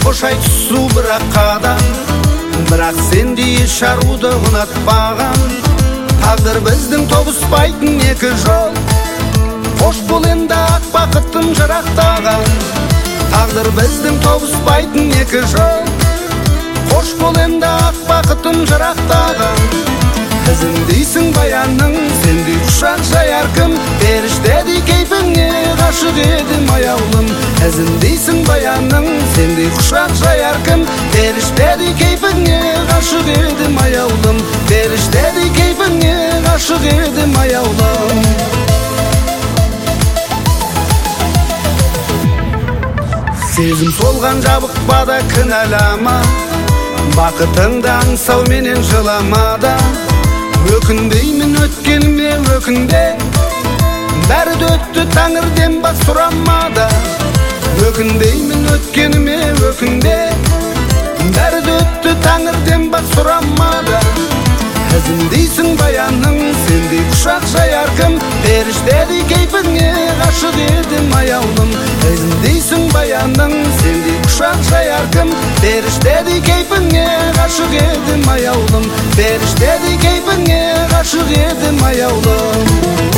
қош айтысу бірақ қадам, бірақ сендей шаруды ұнатпаған. Тағдыр біздің тоғыспайтын екі жол, қош бол енді ақ бақытым жырақтаған. Тағдыр біздің тоғыспайтын екі жол, қош бол енді ақ бақытым жырақтаған. Ізіңдейсің баяның, сендей құшақ жаяр кім, періштедей кейпіңе ғашық едім аяулым. Ізіңдейсің баяның, сендей құшақ жаяр кім, періштедей кейпіңе ғашық едім аяулым. Періштедей кейпіңе ғашық едім аяулым. Сезім солған жабықпада кінәлама, бақытыңды аңсау менен жыламада. Өкіндеймін өткеніме өкінде, бәрі өтті тәңірден бас сұрамада. Өкіндеймін өткеніме өкінде, бәрі өтті тәңірден бас сұрамада. Ізіңдейсің баяның, сендей құшақ жаяр кім, періштедей кейпіңе ғашық едім аяулым. Ізіңдейсің баяның, сендей құшақ жаяр кім, періштедей кейпіңе ғашық едім аяулым. Періштедей кейпіңе ғашық едім аяулым.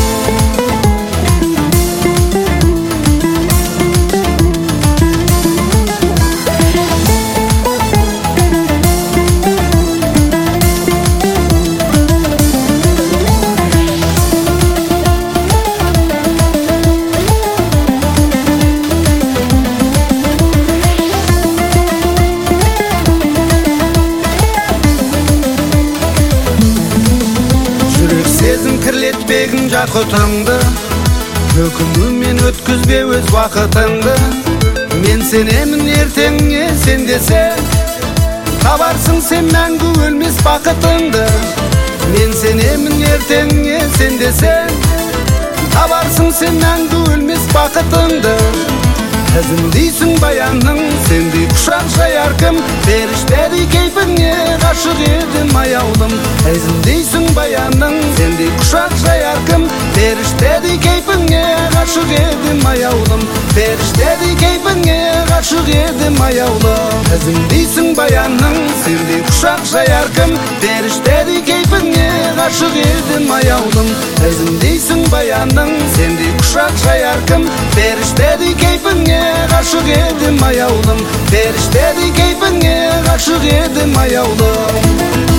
Кірлетпегін жақұтыңды, өкінумен өткізбе өз уақытыңды. Мен сенемін ертеңіне сен десең, табарсың сен мәңгі өлмес бақытыңды. Мен сенемін ертеңіне сен десең, табарсың сен мәңгі өлмес бақытыңды. Ізіңдейсің баяның, сендей құшақ жаяр кім, періштедей кейпіңе ғашық едім аяулым. Ізіңдейсің баяның, сендей құшақ жаяр кім, періштедей кейпіңе ғашық едім аяулым. Періштедей кейпіңе ғашық едім аяулым. Ізіңдейсің баяның, сендей құшақ жаяр кім, періштедей кейпіңе ғашық едім аяулым. Ізіңдейсің баяның, сендей құшақ жаяр кім, періштедей кейпіңе ғашық едім аяулым. Періштедей кейпіңе ғашық едім аяулым.